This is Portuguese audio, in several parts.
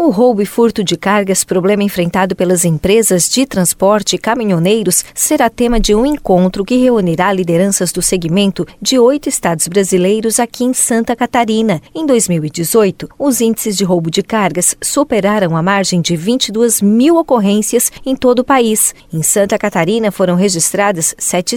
O roubo e furto de cargas, problema enfrentado pelas empresas de transporte e caminhoneiros, será tema de um encontro que reunirá lideranças do segmento de 8 estados brasileiros aqui em Santa Catarina. Em 2018, os índices de roubo de cargas superaram a margem de 22 mil ocorrências em todo o país. Em Santa Catarina foram registradas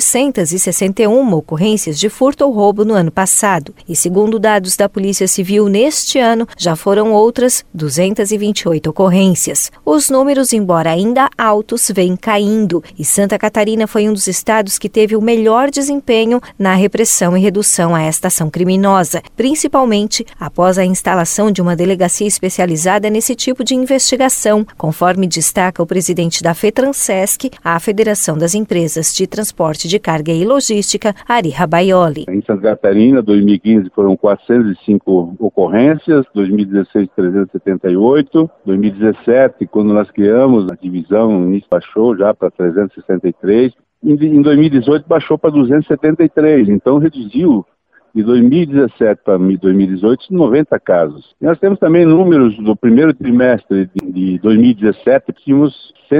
761 ocorrências de furto ou roubo no ano passado. E segundo dados da Polícia Civil, neste ano já foram outras 228 ocorrências. Os números, embora ainda altos, vêm caindo e Santa Catarina foi um dos estados que teve o melhor desempenho na repressão e redução a esta ação criminosa, principalmente após a instalação de uma delegacia especializada nesse tipo de investigação, conforme destaca o presidente da FETRANSESC, a Federação das Empresas de Transporte de Carga e Logística, Ari Rabaioli. Em Santa Catarina, 2015 foram 405 ocorrências, 2016 378, 2017, quando nós criamos a divisão, o início baixou já para 363, em 2018 baixou para 273, então reduziu de 2017 para 2018 90 casos. E nós temos também números do primeiro trimestre de 2017, tínhamos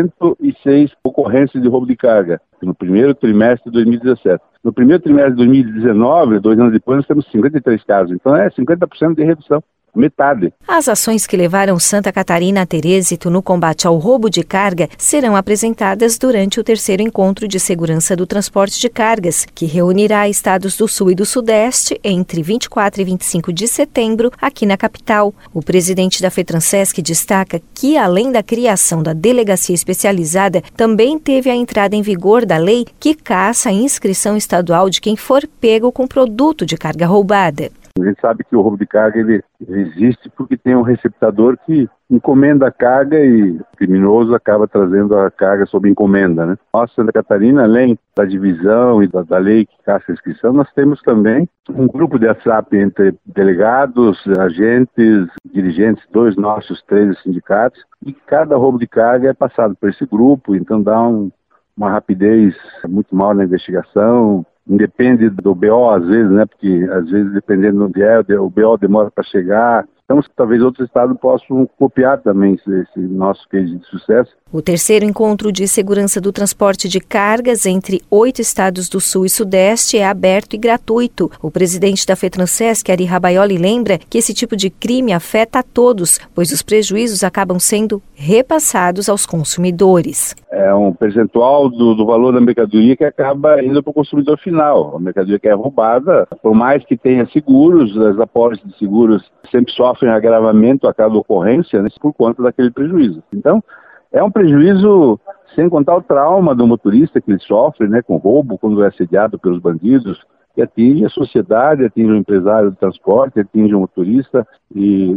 106 ocorrências de roubo de carga, no primeiro trimestre de 2017. No primeiro trimestre de 2019, 2 anos depois, nós temos 53 casos, então é 50% de redução. Metade. As ações que levaram Santa Catarina a ter êxito no combate ao roubo de carga serão apresentadas durante o 3º Encontro de Segurança do Transporte de Cargas, que reunirá estados do Sul e do Sudeste entre 24 e 25 de setembro, aqui na capital. O presidente da FETRANSESC destaca que, além da criação da delegacia especializada, também teve a entrada em vigor da lei que caça a inscrição estadual de quem for pego com produto de carga roubada. A gente sabe que o roubo de carga ele existe porque tem um receptador que encomenda a carga e o criminoso acaba trazendo a carga sob encomenda, né? Nós, Santa Catarina, além da divisão e da lei que caça a inscrição, nós temos também um grupo de WhatsApp entre delegados, agentes, dirigentes, 2 nossos, 3 sindicatos, e cada roubo de carga é passado por esse grupo, então dá uma rapidez muito maior na investigação. Independe do BO às vezes, né? Porque às vezes, dependendo do que o BO demora para chegar. Então, talvez outros estados possam copiar também esse nosso case de sucesso. O 3º Encontro de Segurança do Transporte de Cargas entre 8 estados do Sul e Sudeste é aberto e gratuito. O presidente da FETRANSESC, Ari Rabaioli, lembra que esse tipo de crime afeta a todos, pois os prejuízos acabam sendo repassados aos consumidores. É um percentual do valor da mercadoria que acaba indo para o consumidor final. A mercadoria que é roubada, por mais que tenha seguros, as apólices de seguros sempre sofrem agravamento a cada ocorrência, né, por conta daquele prejuízo. Então, é um prejuízo sem contar o trauma do motorista que ele sofre, né, com roubo, quando é assediado pelos bandidos, que atinge a sociedade, atinge o empresário do transporte, atinge o motorista, e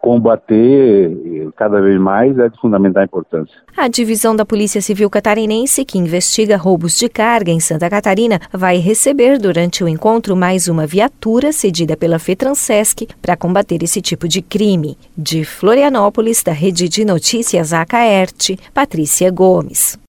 combater cada vez mais é de fundamental importância. A divisão da Polícia Civil Catarinense, que investiga roubos de carga em Santa Catarina, vai receber durante o encontro mais uma viatura cedida pela FETRANSESC para combater esse tipo de crime. De Florianópolis, da Rede de Notícias Acaerte, Patrícia Gomes.